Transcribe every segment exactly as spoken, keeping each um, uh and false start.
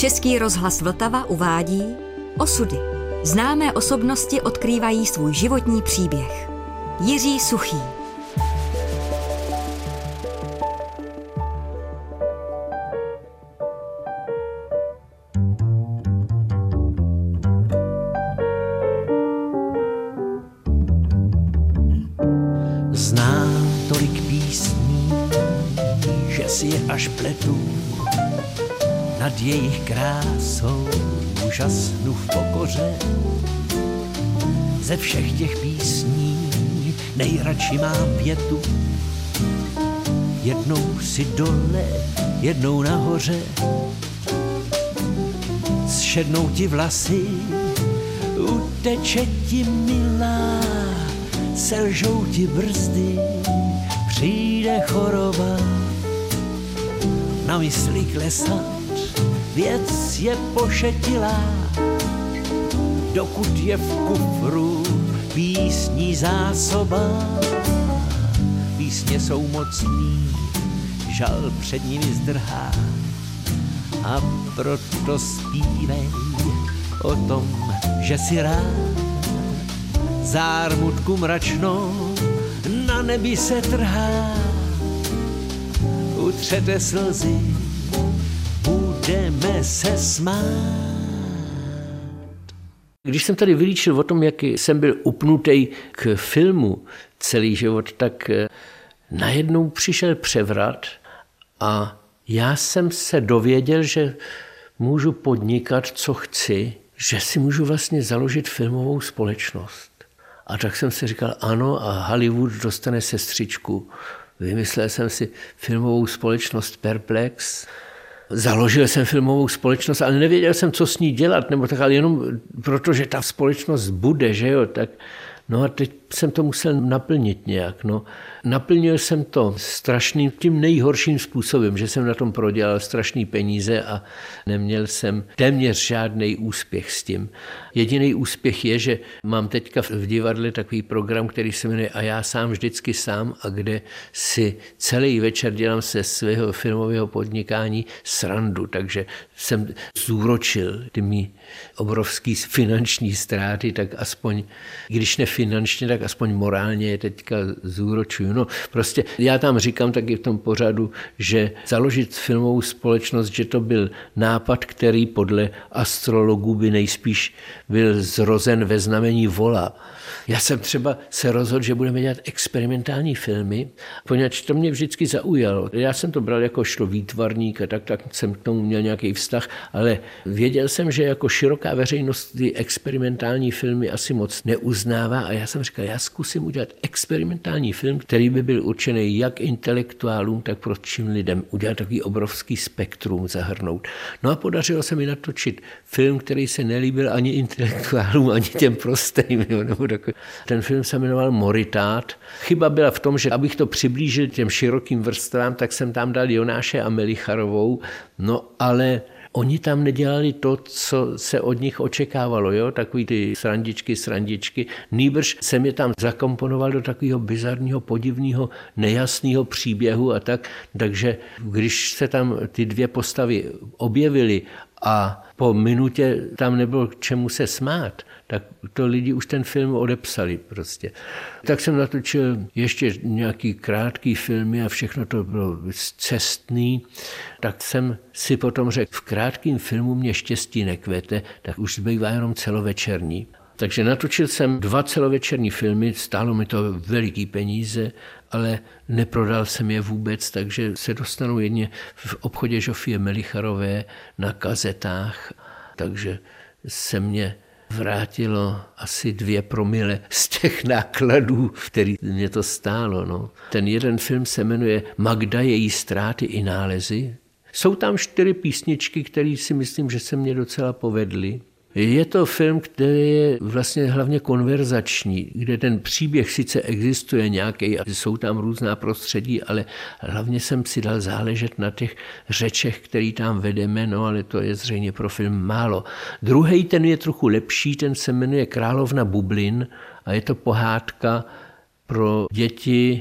Český rozhlas Vltava uvádí Osudy. Známé osobnosti odkrývají svůj životní příběh. Jiří Suchý. Znám tolik písní, že si je až pletu, nad jejich krásou úžasnu v pokoře. Ze všech těch písní nejradši mám větu, jednou si dole, jednou nahoře. Zšednou ti vlasy, uteče ti milá, selžou ti brzdy, přijde choroba. Na mysli klesat, věc je pošetilá, dokud je v kufru písní zásoba. Písně jsou mocný, žal před nimi zdrhá, a proto zpívej o tom, že si rád. Zármutku mračnou na nebi se trhá, utřete slzy, budeme se smát. Když jsem tady vylíčil o tom, jak jsem byl upnutý k filmu celý život, tak najednou přišel převrat a já jsem se dověděl, že můžu podnikat, co chci, že si můžu vlastně založit filmovou společnost. A tak jsem si říkal, ano, a Hollywood dostane sestřičku. Vymyslel jsem si filmovou společnost Perplex. Založil jsem filmovou společnost, ale nevěděl jsem, co s ní dělat, nebo tak, ale jenom proto, že ta společnost bude, že jo, tak. No a teď jsem to musel naplnit nějak. No. Naplnil jsem to strašným, tím nejhorším způsobem, že jsem na tom prodělal strašný peníze a neměl jsem téměř žádný úspěch s tím. Jediný úspěch je, že mám teďka v divadle takový program, který se jmenuje A já sám vždycky sám, a kde si celý večer dělám se svého filmového podnikání srandu, takže jsem zúročil ty mý obrovský finanční ztráty, tak aspoň, když ne finančně, tak aspoň morálně je teďka zúročuju. No prostě já tam říkám taky v tom pořadu, že založit filmovou společnost, že to byl nápad, který podle astrologů by nejspíš byl zrozen ve znamení vola. Já jsem třeba se rozhodl, že budeme dělat experimentální filmy, poněvadž to mě vždycky zaujalo. Já jsem to bral jako šlo výtvarník a tak, tak jsem k tomu měl nějaký vztah, ale věděl jsem, že jako široká veřejnost ty experimentální filmy asi moc neuznává a já jsem říkal, já zkusím udělat experimentální film, který by byl určený jak intelektuálům, tak prostým lidem. Udělat takový obrovský spektrum zahrnout. No a podařilo se mi natočit film, který se nelíbil ani intelektuálům, ani těm prostým, nebo takový. Ten film se jmenoval Moritát. Chyba byla v tom, že abych to přiblížil těm širokým vrstvám, tak jsem tam dal Jonáše a Melicharovou, no ale oni tam nedělali to, co se od nich očekávalo, jo? Takový ty srandičky, srandičky. Nýbrž jsem je tam zakomponoval do takového bizarního, podivného, nejasného příběhu a tak. Takže když se tam ty dvě postavy objevily a po minutě tam nebylo k čemu se smát, tak to lidi už ten film odepsali prostě. Tak jsem natočil ještě nějaký krátký filmy a všechno to bylo cestný. Tak jsem si potom řekl, v krátkém filmu mě štěstí nekvete, tak už zbývá jenom celovečerní. Takže natočil jsem dva celovečerní filmy, stálo mi to veliký peníze, ale neprodal jsem je vůbec, takže se dostanou jedně v obchodě Žofie Melicharové na kazetách, takže se mě vrátilo asi dvě promile z těch nákladů, který mě to stálo. No. Ten jeden film se jmenuje Magda, její ztráty i nálezy. Jsou tam čtyři písničky, které si myslím, že se mě docela povedly. Je to film, který je vlastně hlavně konverzační, kde ten příběh sice existuje nějaký a jsou tam různá prostředí, ale hlavně jsem si dal záležet na těch řečech, který tam vedeme, no ale to je zřejmě pro film málo. Druhý, ten je trochu lepší, ten se jmenuje Královna bublin a je to pohádka pro děti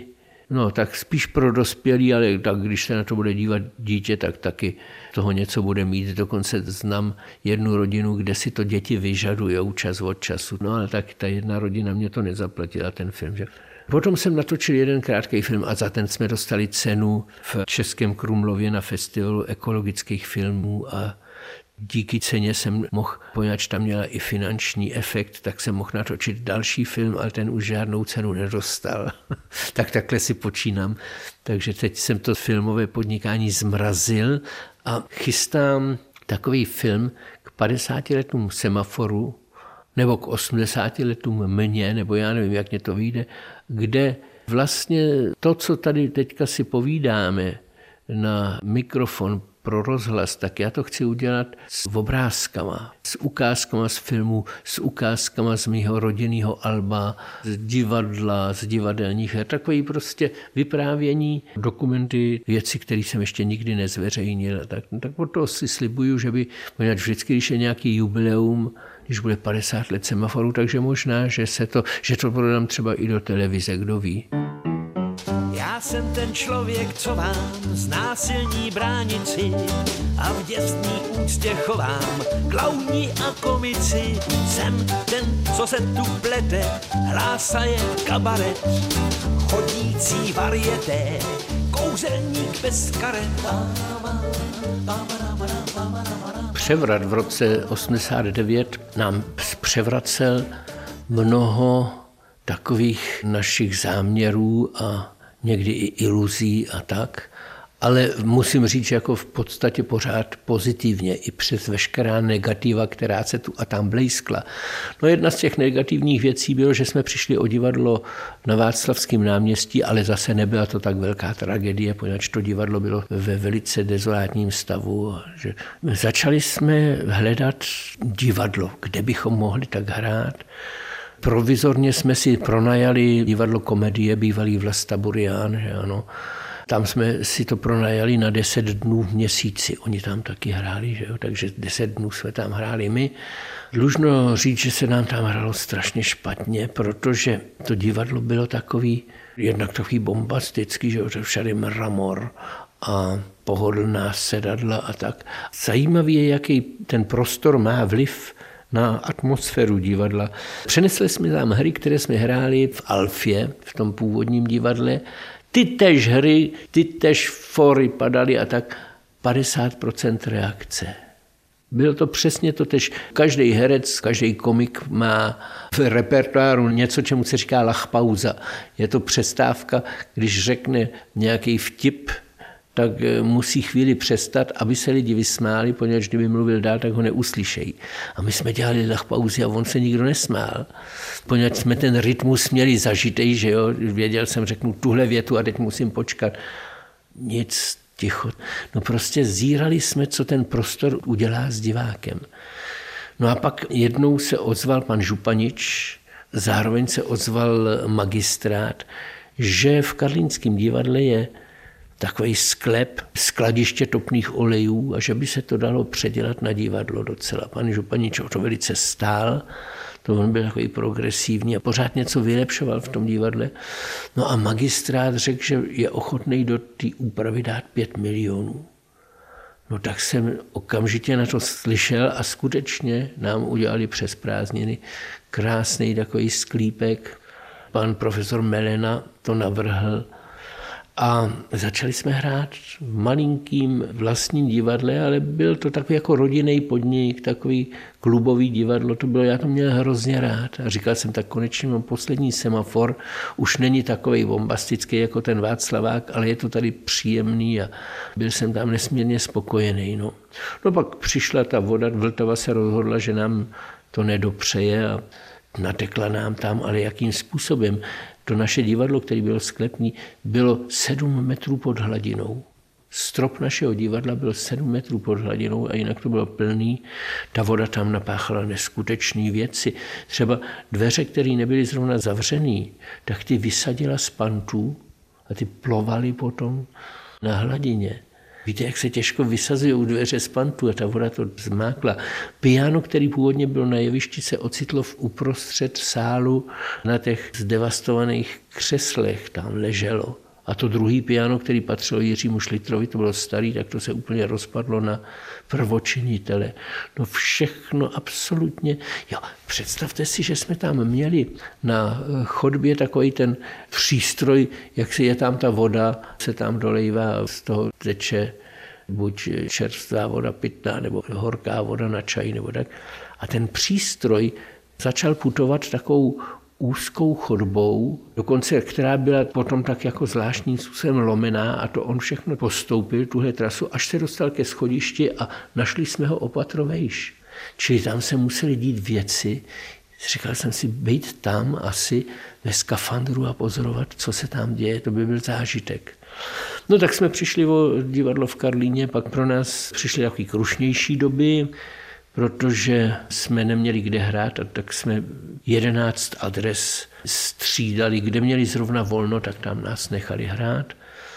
No, tak spíš pro dospělí, ale tak když se na to bude dívat dítě, tak taky toho něco bude mít. Dokonce znám jednu rodinu, kde si to děti vyžadujou čas od času. No ale tak ta jedna rodina mě to nezaplatila, ten film, že? Potom jsem natočil jeden krátký film a za ten jsme dostali cenu v Českém Krumlově na festivalu ekologických filmů a díky ceně jsem mohl, poněvadž tam měla i finanční efekt, tak jsem mohl natočit další film, ale ten už žádnou cenu nedostal. Tak takhle si počínám. Takže teď jsem to filmové podnikání zmrazil a chystám takový film k padesáti letům Semaforu nebo k osmdesáti letům Mně, nebo já nevím, jak mě to vyjde, kde vlastně to, co tady teďka si povídáme na mikrofon pro rozhlas, tak já to chci udělat s obrázkama, s ukázkama z filmu, s ukázkama z mýho rodinného alba, z divadla, z divadelních her, takový prostě vyprávění, dokumenty, věci, které jsem ještě nikdy nezveřejnil. Tak, tak od toho si slibuju, že by, poněvadž vždycky, když je nějaký jubileum, když bude padesát let Semaforu, takže možná, že, se to, že to prodám třeba i do televize, kdo ví. Já jsem ten člověk, co vám znásilní bránici a v děsný úctě chovám klauni a komici. Jsem ten, co se tu plete, hlásaje kabaret, chodící varieté, kouzelník bez karet. Převrat v roce osmdesát devět nám převracel mnoho takových našich záměrů a někdy i iluzí a tak, ale musím říct, že jako v podstatě pořád pozitivně, i přes veškerá negativa, která se tu a tam blejskla. No jedna z těch negativních věcí bylo, že jsme přišli o divadlo na Václavském náměstí, ale zase nebyla to tak velká tragédie, poněvadž to divadlo bylo ve velice dezolátním stavu. Že začali jsme hledat divadlo, kde bychom mohli tak hrát. Provizorně jsme si pronajali divadlo Komedie, bývalý Vlasta Burian, že ano. Tam jsme si to pronajali na deset dnů v měsíci. Oni tam taky hráli, že jo? Takže deset dnů jsme tam hráli my. Dlužno říct, že se nám tam hrálo strašně špatně, protože to divadlo bylo takový, jednak takový bombastický, že jo? Všade mramor a pohodlná sedadla a tak. Zajímavý je, jaký ten prostor má vliv na atmosféru divadla. Přenesli jsme tam hry, které jsme hráli v Alfě, v tom původním divadle. Ty též hry, ty též fory padaly a tak padesát procent reakce. Bylo to přesně to tež. Každý herec, každý komik má v repertoáru něco, čemu se říká lachpauza. Je to přestávka, když řekne nějaký vtip, tak musí chvíli přestat, aby se lidi vysmáli, poněvadž kdyby mluvil dál, tak ho neuslyšejí. A my jsme dělali lachpauzy a on se nikdo nesmál. Poněvadž jsme ten rytmus měli zažitej, že jo, věděl jsem, řeknu tuhle větu a teď musím počkat. Nic, ticho. No prostě zírali jsme, co ten prostor udělá s divákem. No a pak jednou se ozval pan županič, zároveň se ozval magistrát, že v Karlínském divadle je takový sklep, skladiště topných olejů a že by se to dalo předělat na divadlo docela. Pan županič o to velice stál, to on byl takový progresivní a pořád něco vylepšoval v tom divadle. No a magistrát řekl, že je ochotný do té úpravy dát pět milionů. No tak jsem okamžitě na to slyšel a skutečně nám udělali přes prázdniny krásný takový sklípek. Pan profesor Melena to navrhl. A začali jsme hrát v malinkým vlastním divadle, ale byl to takový jako rodinný podnik, takový klubový divadlo, to bylo, já to měl hrozně rád. A říkal jsem, tak konečně mám poslední Semafor, už není takový bombastický jako ten Václavák, ale je to tady příjemný a byl jsem tam nesmírně spokojený. No, no pak přišla ta voda, Vltava se rozhodla, že nám to nedopřeje a natekla nám tam, ale jakým způsobem. To naše divadlo, které bylo sklepní, bylo sedm metrů pod hladinou. Strop našeho divadla byl sedm metrů pod hladinou a jinak to bylo plný. Ta voda tam napáchala neskutečné věci. Třeba dveře, které nebyly zrovna zavřený, tak ty vysadila z pantů a ty plovaly potom na hladině. Víte, jak se těžko vysazují dveře z pantu a ta voda to zmákla. Piano, který původně bylo na jevišti, se ocitlo v uprostřed sálu na těch zdevastovaných křeslech, tam leželo. A to druhý piano, který patřilo Jiřímu Šlitrovi, to bylo starý, tak to se úplně rozpadlo na prvočinitele. No všechno absolutně. Jo, představte si, že jsme tam měli na chodbě takový ten přístroj, jak si je tam ta voda, se tam dolejvá, z toho teče buď čerstvá voda pitná, nebo horká voda na čaj, nebo tak. A ten přístroj začal putovat takovou úzkou chodbou, dokonce která byla potom tak jako zvláštním způsobem lomená a to on všechno postoupil, tuhle trasu, až se dostal ke schodišti a našli jsme ho opatrovejš. Čili tam se museli dít věci, říkal jsem si, být tam asi ve skafandru a pozorovat, co se tam děje, to by byl zážitek. No tak jsme přišli o divadlo v Karlíně, pak pro nás přišly takový krušnější doby, protože jsme neměli kde hrát, a tak jsme jedenáct adres střídali, kde měli zrovna volno, tak tam nás nechali hrát.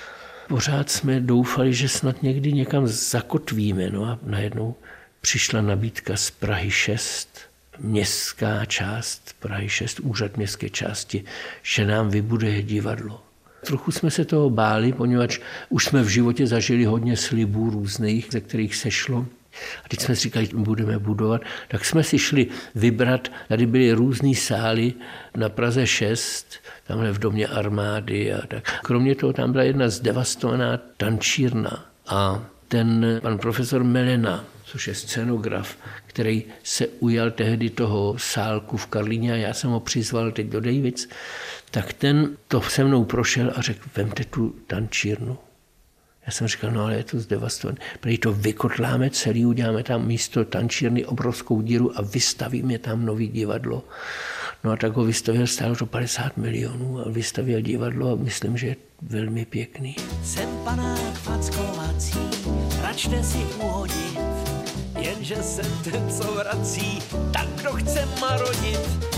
Pořád jsme doufali, že snad někdy někam zakotvíme, no a najednou přišla nabídka z Prahy šest, městská část Prahy šest, úřad městské části, že nám vybuduje divadlo. Trochu jsme se toho báli, poněvadž už jsme v životě zažili hodně slibů různých, ze kterých se šlo. A teď jsme si říkali, budeme budovat, tak jsme si šli vybrat, tady byly různý sály na Praze šest, tamhle v domě armády a tak. Kromě toho tam byla jedna zdevastovaná tančírna a ten pan profesor Melena, což je scenograf, který se ujal tehdy toho sálku v Karlíně a já jsem ho přizval teď do Dejvic, tak ten to se mnou prošel a řekl, vemte tu tančírnu. Já jsem říkal, no ale je to zdevastované. Prý to vykotláme celý, uděláme tam místo tančírny obrovskou díru a vystavíme tam nový divadlo. No a tak ho vystavil, stálo to padesát milionů a vystavil divadlo a myslím, že je velmi pěkný. Jsem panák fackovací, račte si uhodit, jenže jsem ten, co vrací, tak kdo chce marodit.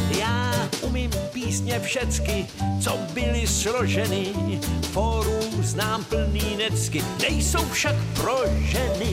Já umím písně všecky, co byly složeny, fórů znám plný necky, nejsou však pro ženy.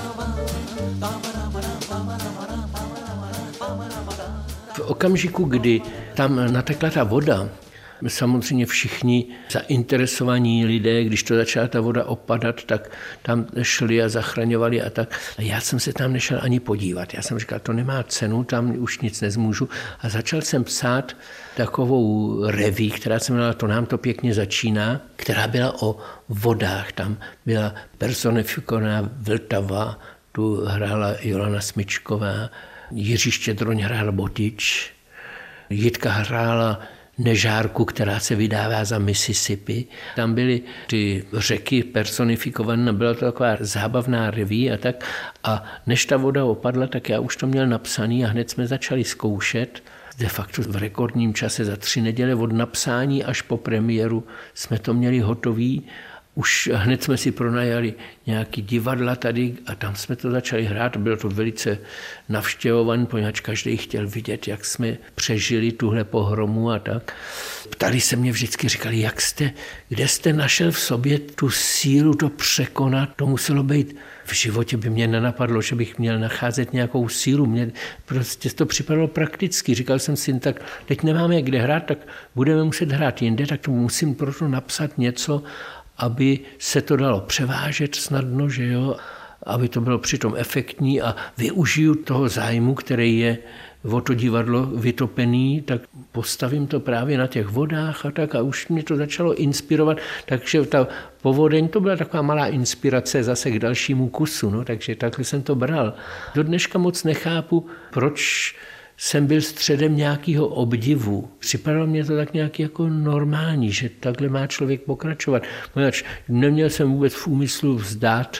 V okamžiku, kdy tam natekla ta voda, samozřejmě všichni zainteresovaní lidé, když to začala ta voda opadat, tak tam šli a zachraňovali a tak. A já jsem se tam nešel ani podívat. Já jsem říkal, to nemá cenu, tam už nic nezmůžu. A začal jsem psát takovou reví, která se jmenovala To nám to pěkně začíná, která byla o vodách. Tam byla personifikovaná Vltava, tu hrála Jolana Smyčková, Jiří Štědroň hrál Botič, Jitka hrála Nežárku, která se vydává za Mississippi. Tam byly ty řeky personifikované, byla to taková zábavná reví a tak. A než ta voda opadla, tak já už to měl napsaný a hned jsme začali zkoušet. De facto v rekordním čase za tři neděle od napsání až po premiéru jsme to měli hotový. Už hned jsme si pronajali nějaký divadla tady a tam jsme to začali hrát. Bylo to velice navštěvované, poněvadž každý chtěl vidět, jak jsme přežili tuhle pohromu a tak. Ptali se mě vždycky, říkali, jak jste, kde jste našel v sobě tu sílu to překonat. To muselo být, v životě by mě nenapadlo, že bych měl nacházet nějakou sílu. Mně prostě to připadalo prakticky. Říkal jsem si, tak teď nemáme kde hrát, tak budeme muset hrát jinde, tak to musím proto napsat něco, aby se to dalo převážet snadno, že jo, aby to bylo přitom efektní a využiju toho zájmu, který je o to divadlo vytopený, tak postavím to právě na těch vodách a tak a už mě to začalo inspirovat, takže ta povodeň to byla taková malá inspirace zase k dalšímu kusu, no, takže takhle jsem to bral. Do dneška moc nechápu, proč jsem byl středem nějakého obdivu. Připadalo mě to tak nějak jako normální, že takhle má člověk pokračovat. Poněvadž neměl jsem vůbec v úmyslu vzdát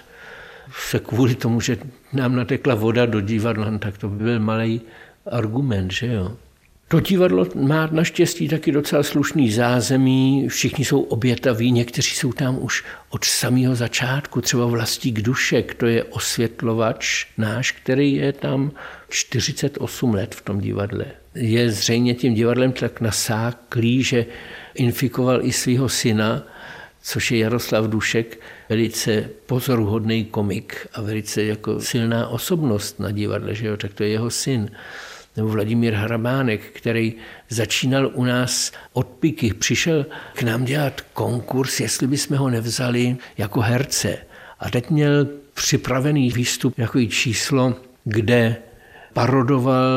se kvůli tomu, že nám natekla voda do divadla, tak to byl malý argument, že jo. To divadlo má naštěstí taky docela slušný zázemí, všichni jsou obětaví, někteří jsou tam už od samého začátku, třeba Vlastík Dušek, to je osvětlovač náš, který je tam čtyřicet osm let v tom divadle. Je zřejmě tím divadlem tak nasáklý, že infikoval i svého syna, což je Jaroslav Dušek, velice pozoruhodný komik a velice jako silná osobnost na divadle, že jo, tak to je jeho syn. nebo Vladimír Hrabánek, který začínal u nás od piky, přišel k nám dělat konkurs, jestli bychom ho nevzali jako herce. A teď měl připravený výstup, takový číslo, kde parodoval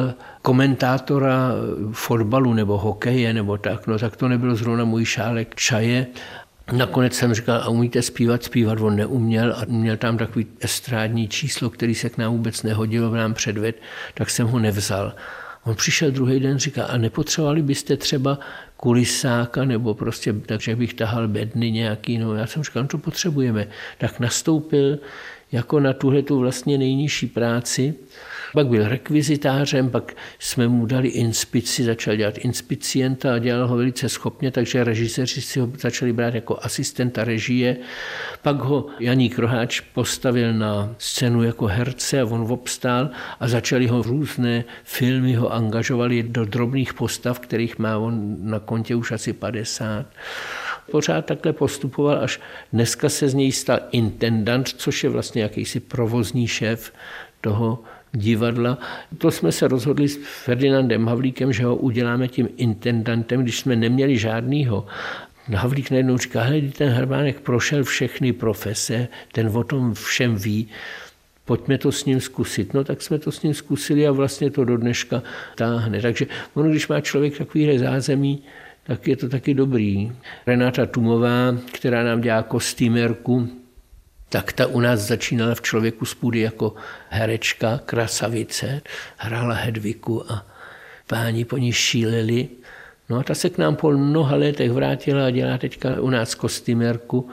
komentátora fotbalu nebo hokeje nebo tak, no tak to nebylo zrovna můj šálek čaje. Nakonec jsem říkal, a umíte zpívat? Zpívat on neuměl a měl tam takový estrádní číslo, který se k nám vůbec nehodilo, v nám předved, tak jsem ho nevzal. On přišel druhý den, říkal, a nepotřebovali byste třeba kulisáka nebo prostě, takže bych tahal bedny nějaký, no já jsem říkal, no to potřebujeme. Tak nastoupil jako na tuhletu vlastně nejnižší práci. Pak byl rekvizitářem, pak jsme mu dali inspici, začal dělat inspicienta a dělal ho velice schopně, takže režiséři si ho začali brát jako asistenta režie. Pak ho Janík Roháč postavil na scénu jako herce a on obstál a začali ho různé filmy ho angažovali do drobných postav, kterých má on na kontě už asi padesát. Pořád takhle postupoval, až dneska se z něj stal intendant, což je vlastně jakýsi provozní šéf toho divadla. To jsme se rozhodli s Ferdinandem Havlíkem, že ho uděláme tím intendantem, když jsme neměli žádnýho. Havlík najednou říká, hele, ten Hrabánek prošel všechny profese, ten o tom všem ví, pojďme to s ním zkusit. No tak jsme to s ním zkusili a vlastně to do dneška táhne. Takže ono, když má člověk takovýhle zázemí, tak je to taky dobrý. Renáta Tumová, která nám dělá kostýmerku, tak ta u nás začínala v Člověku z půdy jako herečka, krasavice, hrála Hedviku a páni po ní šíleli. No a ta se k nám po mnoha letech vrátila a dělá teďka u nás kostýmerku,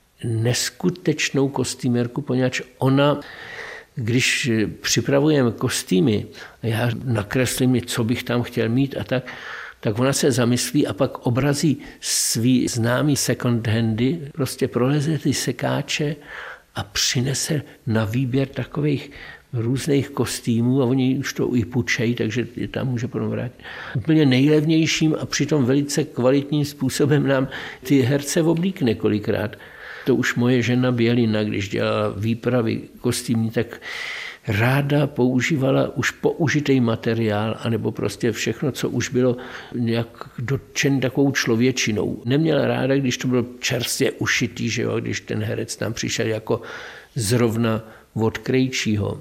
neskutečnou kostýmerku, poněvadž ona, když připravujeme kostýmy, já nakreslím, co bych tam chtěl mít a tak, tak ona se zamyslí a pak obrazí svý známý second handy, prostě proleze ty sekáče a přinese na výběr takových různých kostýmů a oni už to i půjčejí, takže je tam může potom vrátit. Úplně nejlevnějším a přitom velice kvalitním způsobem nám ty herce oblíkne kolikrát. To už moje žena Bělina, když dělala výpravy kostýmní, tak ráda používala už použitý materiál, anebo prostě všechno, co už bylo nějak dotčen takovou člověčinou. Neměla ráda, když to bylo čerstvě ušitý, že jo, když ten herec tam přišel jako zrovna od krejčího.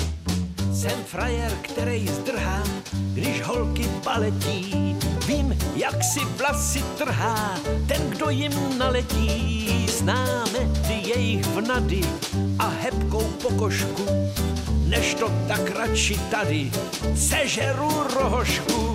Jsem frajer, který zdrhá, když holky baletí. Vím, jak si vlasy trhá ten, kdo jim naletí. Známe ty jejich vnady a hebkou pokožku. Než to tak radši tady sežeru rohošku.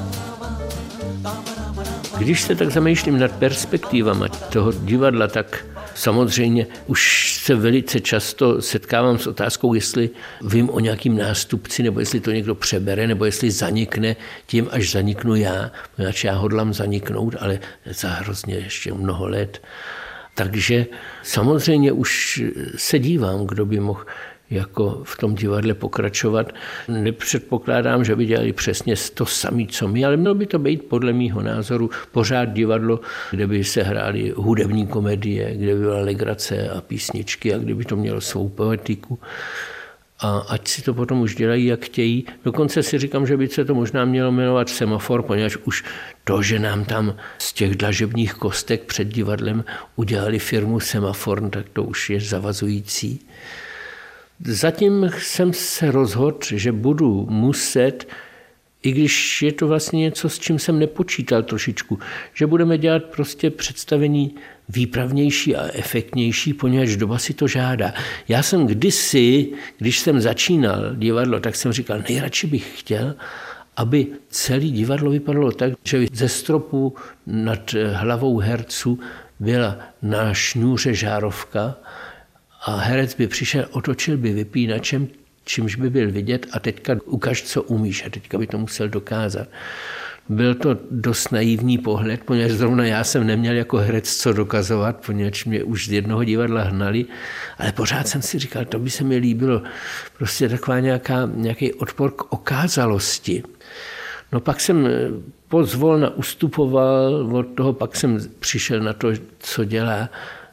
Když se tak zamýšlím nad perspektivama toho divadla, tak samozřejmě už se velice často setkávám s otázkou, jestli vím o nějakým nástupci, nebo jestli to někdo přebere, nebo jestli zanikne tím, až zaniknu já. Protože já hodlám zaniknout, ale za hrozně ještě mnoho let. Takže samozřejmě už se dívám, kdo by mohl jako v tom divadle pokračovat. Nepředpokládám, že by dělali přesně to samé, co my, ale mělo by to být podle mýho názoru pořád divadlo, kde by se hrály hudební komedie, kde by byla legrace a písničky a kde by to mělo svou poetiku. A ať si to potom už dělají, jak chtějí. Dokonce si říkám, že by se to možná mělo jmenovat Semafor, poněvadž už to, že nám tam z těch dlažebních kostek před divadlem udělali firmu Semafor, tak to už je zavazující. Zatím jsem se rozhodl, že budu muset, i když je to vlastně něco, s čím jsem nepočítal trošičku, že budeme dělat prostě představení výpravnější a efektnější, poněvadž doba si to žádá. Já jsem kdysi, když jsem začínal divadlo, tak jsem říkal, nejradši bych chtěl, aby celé divadlo vypadalo tak, že ze stropu nad hlavou herců byla na šňůře žárovka a herec by přišel, otočil by vypínačem, čímž by byl vidět a teďka ukaž, co umíš a teďka by to musel dokázat. Byl to dost naivní pohled, poněvadž zrovna já jsem neměl jako herec co dokazovat, poněvadž mě už z jednoho divadla hnali, ale pořád jsem si říkal, to by se mi líbilo. Prostě taková nějaká, nějaký odpor k okázalosti. No pak jsem pozvolna ustupoval od toho, pak jsem přišel na to, co dělá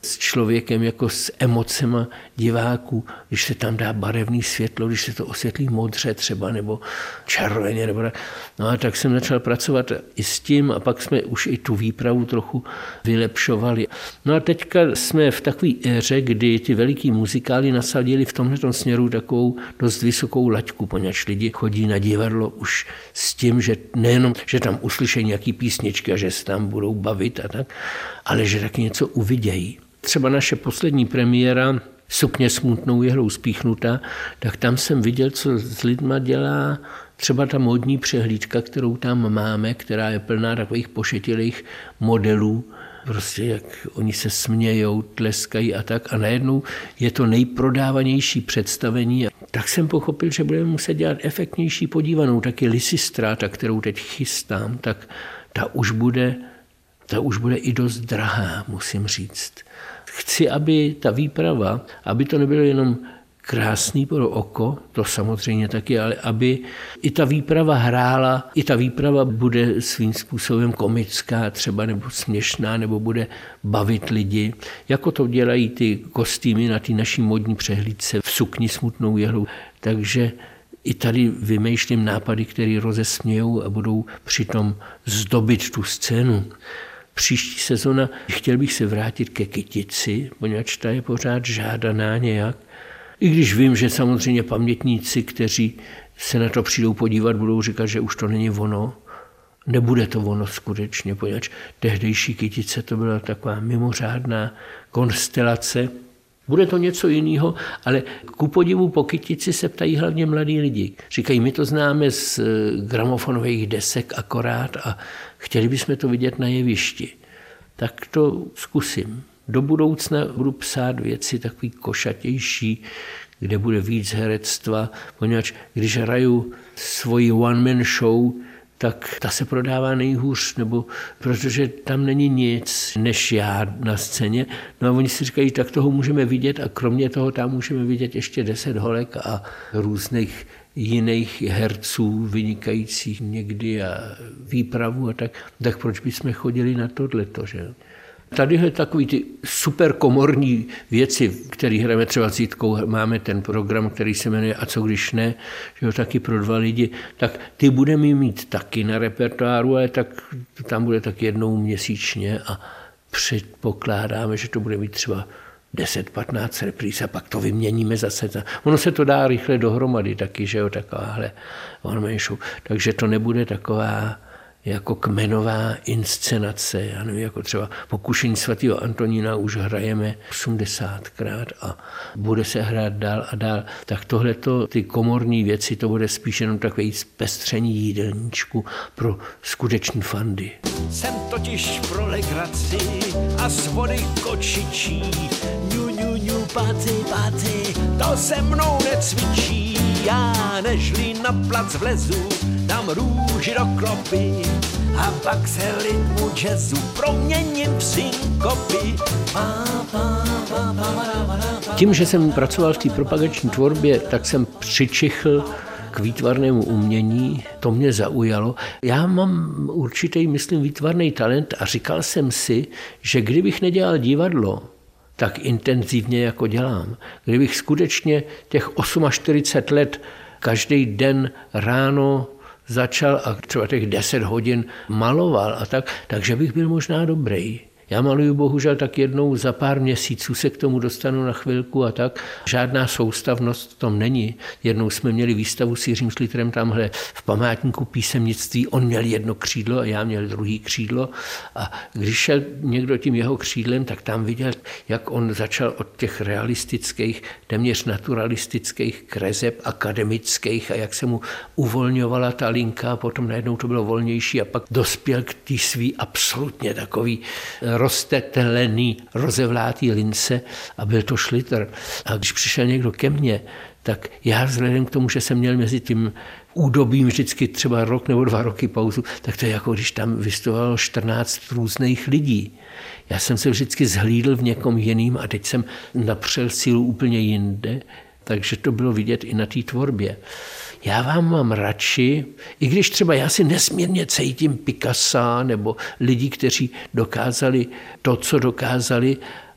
s člověkem jako s emocema diváků, když se tam dá barevný světlo, když se to osvětlí modře třeba, nebo červeně, nebo tak. No a tak jsem začal pracovat i s tím a pak jsme už i tu výpravu trochu vylepšovali. No a teďka jsme v takové éře, kdy ty veliký muzikály nasadili v tomhle směru takovou dost vysokou laťku, poněvadž lidi chodí na divadlo už s tím, že nejenom, že tam uslyšejí nějaký písničky a že se tam budou bavit a tak, ale že taky něco uvidějí. Třeba naše poslední premiéra Sukně smutnou jehlou spíchnutá, tak tam jsem viděl, co s lidma dělá třeba ta módní přehlídka, kterou tam máme, která je plná takových pošetilých modelů, prostě jak oni se smějou, tleskají a tak a najednou je to nejprodávanější představení. Tak jsem pochopil, že budeme muset dělat efektnější podívanou, taky Lisistráta, kterou teď chystám, tak ta už bude, ta už bude i dost drahá, musím říct. Chci, aby ta výprava, aby to nebylo jenom krásný pro oko, to samozřejmě taky, ale aby i ta výprava hrála, i ta výprava bude svým způsobem komická třeba, nebo směšná, nebo bude bavit lidi, jako to dělají ty kostýmy na ty naší modní přehlídce v Sukni smutnou jehlou. Takže i tady vymýšlím nápady, které rozesmějou a budou přitom zdobit tu scénu. Příští sezona chtěl bych se vrátit ke Kytici, poněvadž ta je pořád žádaná nějak. I když vím, že samozřejmě pamětníci, kteří se na to přijdou podívat, budou říkat, že už to není ono. Nebude to ono skutečně, poněvadž tehdejší Kytice to byla taková mimořádná konstelace. Bude to něco jiného, ale ku podivu po Kytici se ptají hlavně mladí lidi. Říkají, my to známe z gramofonových desek akorát a chtěli bychom to vidět na jevišti. Tak to zkusím. Do budoucna budu psát věci takový košatější, kde bude víc herectva, poněvadž když hraju svoji one-man show, tak ta se prodává nejhůř, nebo protože tam není nic než já na scéně. No a oni si říkají, tak toho můžeme vidět a kromě toho tam můžeme vidět ještě deset holek a různých jiných herců vynikajících někdy a výpravu a tak. Tak proč bychom chodili na tohleto, že? Tadyhle takový ty super komorní věci, které hrajeme třeba s Jitkou, máme ten program, který se jmenuje A co když ne, že jo, taky pro dva lidi, tak ty budeme mít taky na repertoáru, ale tak tam bude tak jednou měsíčně a předpokládáme, že to bude mít třeba deset patnáct repríz a pak to vyměníme zase. Ono se to dá rychle dohromady taky, že jo, takováhle one-man show. Takže to nebude taková jako kmenová inscenace, já nevím, jako třeba Pokušení svatého Antonína už hrajeme osmdesátkrát a bude se hrát dál a dál. Tak tohleto, ty komorní věci, to bude spíš jenom takové zpestření jídelníčku pro skuteční fandy. Jsem totiž pro legraci a z vody kočičí, ňu, ňu, ňu, páty, páty, to se mnou necvičí. Já nežli na plac vlezu, dám růži do klopy a pak se rytmu jazzu proměním v synkopy. Tím, že jsem pracoval v té propagační tvorbě, tak jsem přičichl k výtvarnému umění, to mě zaujalo. Já mám určitý, myslím, výtvarný talent a říkal jsem si, že kdybych nedělal divadlo tak intenzivně, jako dělám, kdybych skutečně těch čtyřicet osm let každý den ráno začal a třeba těch deset hodin maloval a tak, takže bych byl možná dobrý. Já maluju bohužel tak jednou za pár měsíců, se k tomu dostanu na chvilku a tak. Žádná soustavnost v tom není. Jednou jsme měli výstavu s Jiřím Šlitrem tamhle v památníku písemnictví. On měl jedno křídlo a já měl druhý křídlo. A když šel někdo tím jeho křídlem, tak tam viděl, jak on začal od těch realistických, téměř naturalistických kreseb akademických a jak se mu uvolňovala ta linka a potom najednou to bylo volnější a pak dospěl k té svý absolutně takový roztetelený, rozevlátý lince a byl to Šlitr. A když přišel někdo ke mně, tak já vzhledem k tomu, že jsem měl mezi tím údobím vždycky třeba rok nebo dva roky pauzu, tak to je jako když tam vystupovalo čtrnáct různých lidí. Já jsem se vždycky zhlídl v někom jiným a teď jsem napřel sílu úplně jinde, takže to bylo vidět i na té tvorbě. Já vám mám radši, i když třeba já si nesmírně cítím Picassa nebo lidi, kteří dokázali to, co dokázali,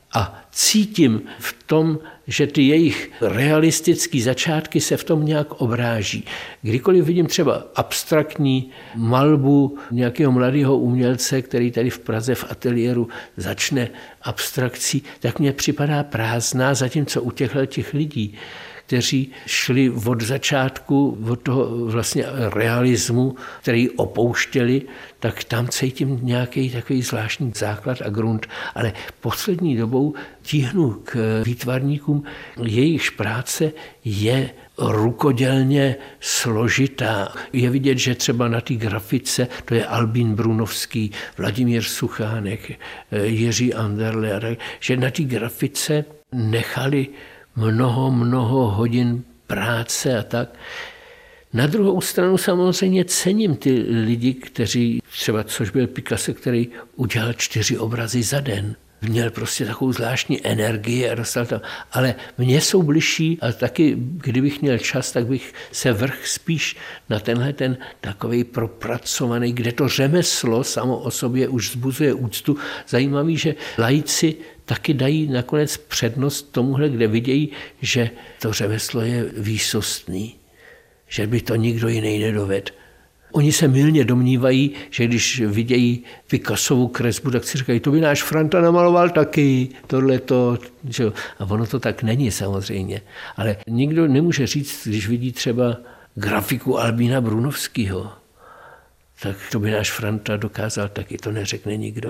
A cítím v tom, že ty jejich realistické začátky se v tom nějak obráží. Kdykoliv vidím třeba abstraktní malbu nějakého mladého umělce, který tady v Praze v ateliéru začne abstrakcí, tak mně připadá prázdná, zatímco u těchto těch lidí, kteří šli od začátku, od toho vlastně realismu, který opouštěli, tak tam cítím nějaký takový zvláštní základ a grunt. Ale poslední dobou tíhnu k výtvarníkům, jejichž práce je rukodělně složitá. Je vidět, že třeba na té grafice, to je Albín Brunovský, Vladimír Suchánek, Jiří Anderle, že na té grafice nechali mnoho, mnoho hodin práce a tak. Na druhou stranu samozřejmě cením ty lidi, kteří, třeba což byl Picasso, který udělal čtyři obrazy za den. Měl prostě takovou zvláštní energii a dostal tam. Ale mně jsou bližší a taky, kdybych měl čas, tak bych se vrch spíš na tenhle ten takovej propracovaný, kde to řemeslo samo o sobě už vzbuzuje úctu. Zajímavý, že laici taky dají nakonec přednost tomuhle, kde vidějí, že to řemeslo je výsostný, že by to nikdo jiný nedovedl. Oni se mylně domnívají, že když vidějí Picassovu kresbu, tak si říkají, to by náš Franta namaloval taky, tohleto. A ono to tak není samozřejmě. Ale nikdo nemůže říct, když vidí třeba grafiku Albína Brunovského, tak to by náš Franta dokázal taky, to neřekne nikdo.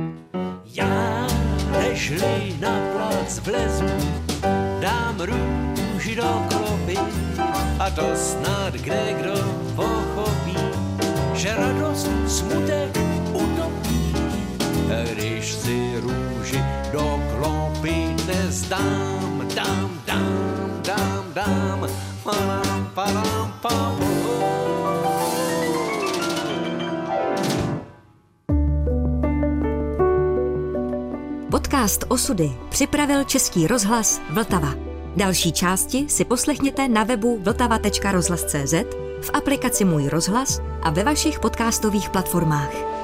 Já nežli na plac vlezu, dám růži do klopy, a to snad kde kdo pochopí, že radost smutek utopí. Když si růži do klopy nezdám, dám, dám, dám, dám, padám, padám, padám. Podcast Osudy připravil Český rozhlas Vltava. Další části si poslechněte na webu vltava tečka rozhlas tečka cé zet, v aplikaci Můj rozhlas a ve vašich podcastových platformách.